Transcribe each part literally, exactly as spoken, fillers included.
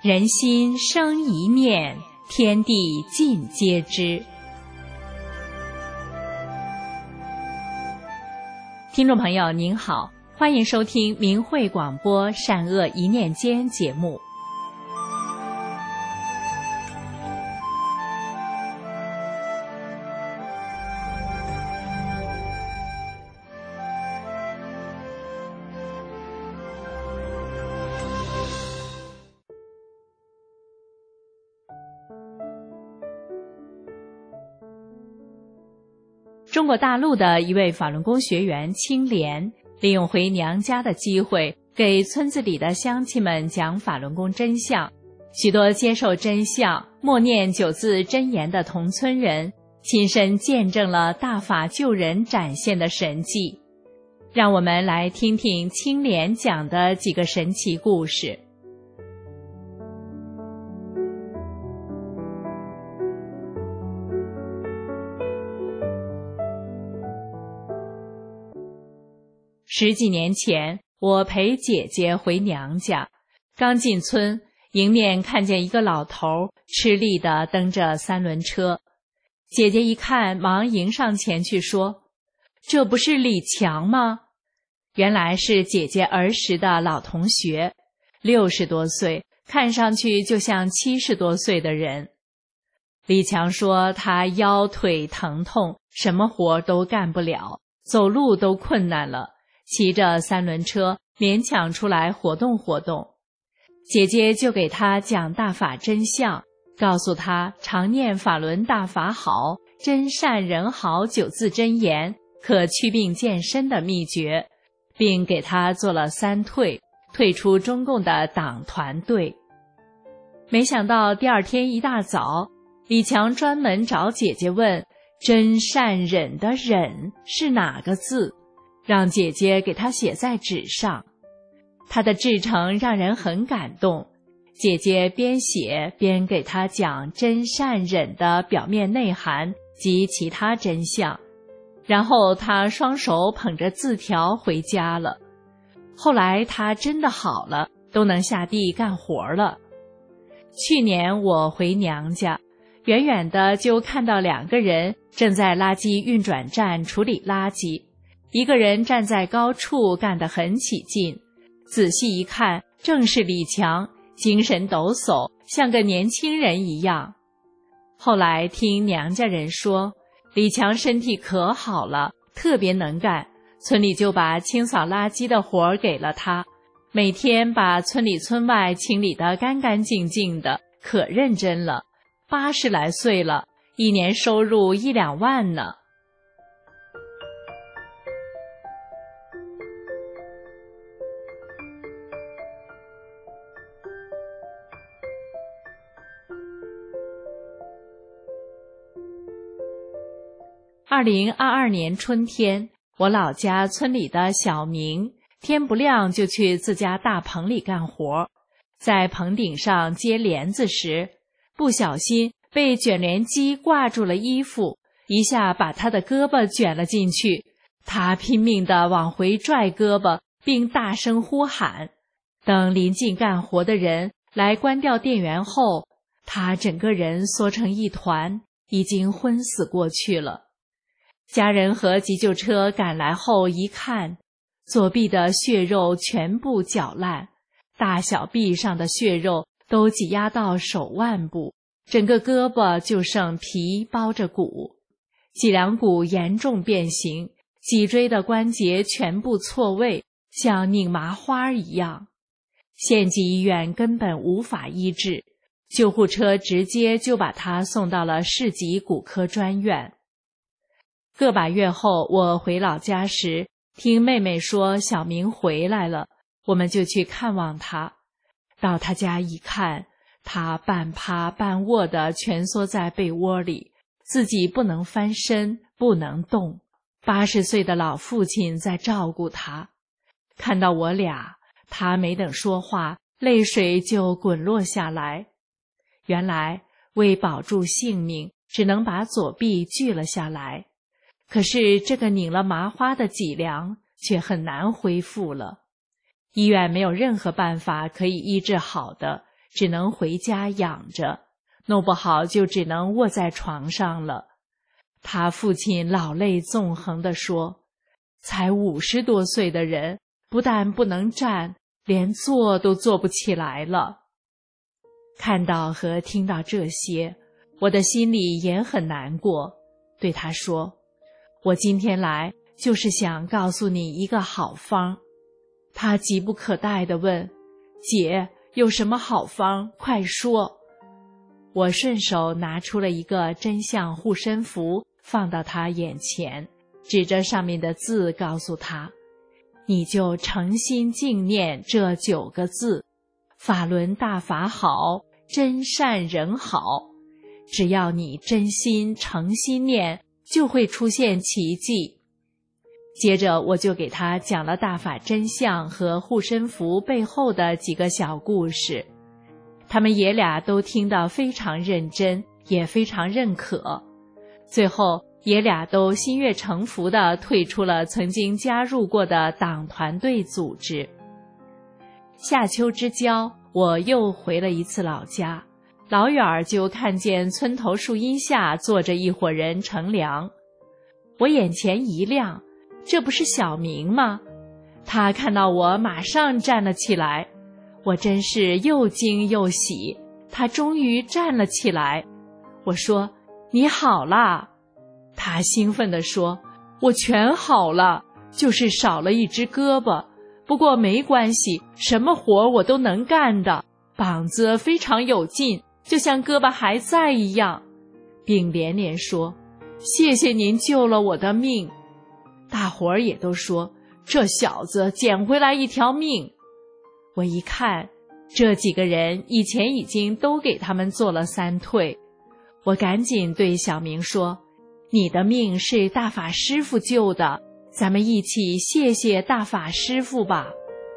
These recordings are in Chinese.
人心生一念，天地尽皆知。听众朋友您好，欢迎收听明慧广播善恶一念间节目。中国大陆的一位法轮功学员青莲，利用回娘家的机会，给村子里的乡亲们讲法轮功真相。许多接受真相、默念九字真言的同村人，亲身见证了大法救人展现的神迹。让我们来听听青莲讲的几个神奇故事。十几年前，我陪姐姐回娘家，刚进村，迎面看见一个老头吃力地蹬着三轮车。姐姐一看，忙迎上前去说：“这不是李强吗？”原来是姐姐儿时的老同学，六十多岁，看上去就像七十多岁的人。李强说他腰腿疼痛，什么活都干不了，走路都困难了，骑着三轮车勉强出来活动活动。姐姐就给他讲大法真相，告诉他常念法轮大法好，真善人好九字真言可祛病健身的秘诀，并给他做了三退，退出中共的党团队。没想到第二天一大早，李强专门找姐姐问真善忍的忍是哪个字，让姐姐给他写在纸上。他的至诚让人很感动，姐姐边写边给他讲真善忍的表面内涵及其他真相，然后他双手捧着字条回家了。后来他真的好了，都能下地干活了。去年我回娘家，远远的就看到两个人正在垃圾运转站处理垃圾，一个人站在高处干得很起劲，仔细一看，正是李强，精神抖擞，像个年轻人一样。后来听娘家人说，李强身体可好了，特别能干，村里就把清扫垃圾的活儿给了他，每天把村里村外清理得干干净净的，可认真了。八十来岁了，一年收入一两万呢。二零二二年春天，我老家村里的小明天不亮就去自家大棚里干活，在棚顶上接帘子时，不小心被卷帘机挂住了衣服，一下把他的胳膊卷了进去。他拼命地往回拽胳膊，并大声呼喊。等临近干活的人来关掉电源后，他整个人缩成一团，已经昏死过去了。家人和急救车赶来后一看，左臂的血肉全部绞烂，大小臂上的血肉都挤压到手腕部，整个胳膊就剩皮包着骨，脊梁骨严重变形，脊椎的关节全部错位，像拧麻花一样。县级医院根本无法医治，救护车直接就把他送到了市级骨科专院。个把月后，我回老家时，听妹妹说小明回来了，我们就去看望他。到他家一看，他半趴半卧地蜷缩在被窝里，自己不能翻身，不能动。八十岁的老父亲在照顾他。看到我俩，他没等说话，泪水就滚落下来。原来为保住性命，只能把左臂锯了下来。可是这个拧了麻花的脊梁却很难恢复了。医院没有任何办法可以医治好的， 只能回家养着，弄不好就只能卧在床上了。他父亲老泪纵横地说，才五十多岁的人，不但不能站，连坐都坐不起来了。看到和听到这些，我的心里也很难过，对他说，我今天来就是想告诉你一个好方。他急不可待地问，姐，有什么好方？快说。我顺手拿出了一个真相护身符，放到他眼前，指着上面的字告诉他，你就诚心敬念这九个字，法轮大法好，真善人好。只要你真心诚心念，就会出现奇迹。接着我就给他讲了大法真相和护身符背后的几个小故事，他们爷俩都听得非常认真，也非常认可。最后爷俩都心悦诚服地退出了曾经加入过的党团队组织。夏秋之交，我又回了一次老家，老远就看见村头树荫下坐着一伙人乘凉。我眼前一亮，这不是小明吗？他看到我马上站了起来，我真是又惊又喜，他终于站了起来。我说，你好啦。他兴奋地说，我全好了，就是少了一只胳膊，不过没关系，什么活我都能干的，膀子非常有劲，就像胳膊还在一样，并连连说，谢谢您救了我的命。大伙儿也都说，这小子捡回来一条命。我一看，这几个人以前已经都给他们做了三退。我赶紧对小明说，你的命是大法师父救的，咱们一起谢谢大法师父吧。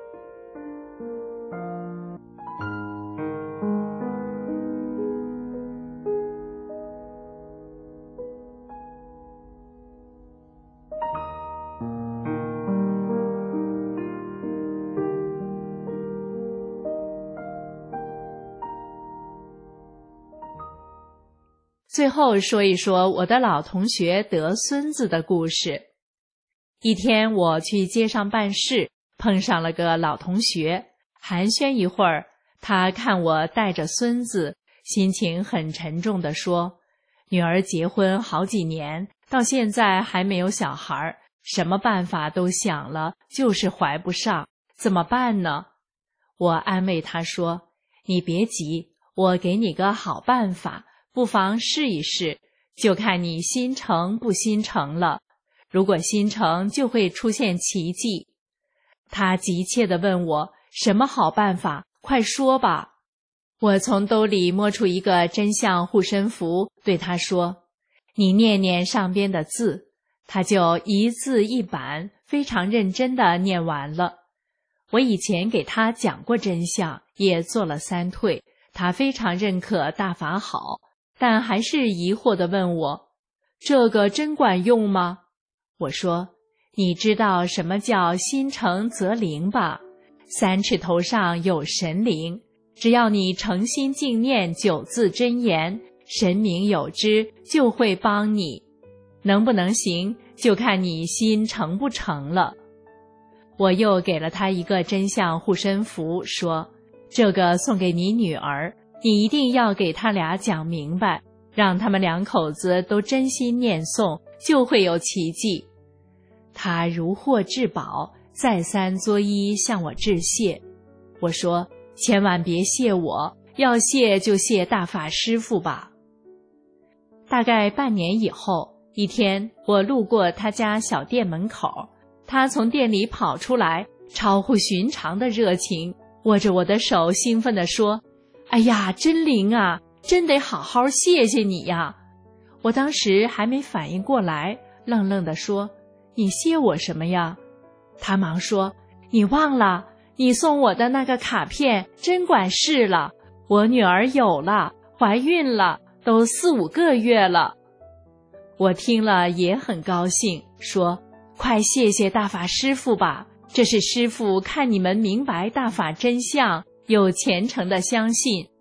最后说一说我的老同学得孙子的故事。一天我去街上办事，碰上了个老同学，寒暄一会儿，他看我带着孙子，心情很沉重地说，女儿结婚好几年，到现在还没有小孩，什么办法都想了，就是怀不上，怎么办呢？我安慰他说，你别急，我给你个好办法，不妨试一试，就看你心诚不心诚了。如果心诚，就会出现奇迹。他急切地问我，什么好办法？快说吧。我从兜里摸出一个真相护身符，对他说，你念念上边的字。他就一字一板，非常认真地念完了。我以前给他讲过真相，也做了三退，他非常认可大法好，但还是疑惑地问我，这个真管用吗？我说，你知道什么叫心诚则灵吧？三尺头上有神灵，只要你诚心敬念九字真言，神明有知，就会帮你。能不能行，就看你心诚不诚了。我又给了他一个真相护身符，说，这个送给你女儿，你一定要给他俩讲明白，让他们两口子都真心念诵，就会有奇迹。他如获至宝，再三作揖向我致谢。我说，千万别谢我，要谢就谢大法师父吧。大概半年以后，一天我路过他家小店门口，他从店里跑出来，超乎寻常的热情，握着我的手兴奋地说，哎呀，真灵啊，真得好好谢谢你呀。我当时还没反应过来，愣愣地说，你谢我什么呀？他忙说，你忘了，你送我的那个卡片真管事了，我女儿有了，怀孕了，都四五个月了。我听了也很高兴，说，快谢谢大法师父吧，这是师父看你们明白大法真相，有虔诚的相信，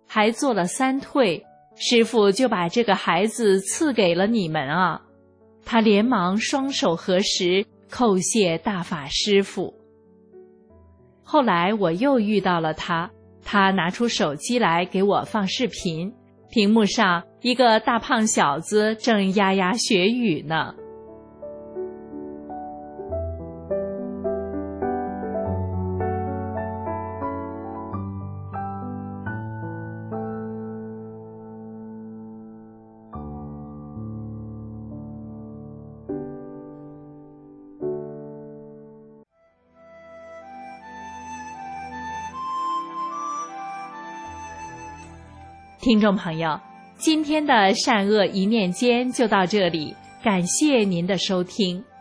还做了三退，师父就把这个孩子赐给了你们啊。”他连忙双手合十，叩谢大法师父。后来我又遇到了他，他拿出手机来给我放视频，屏幕上一个大胖小子正牙牙学语呢。听众朋友，今天的善恶一念间就到这里，感谢您的收听。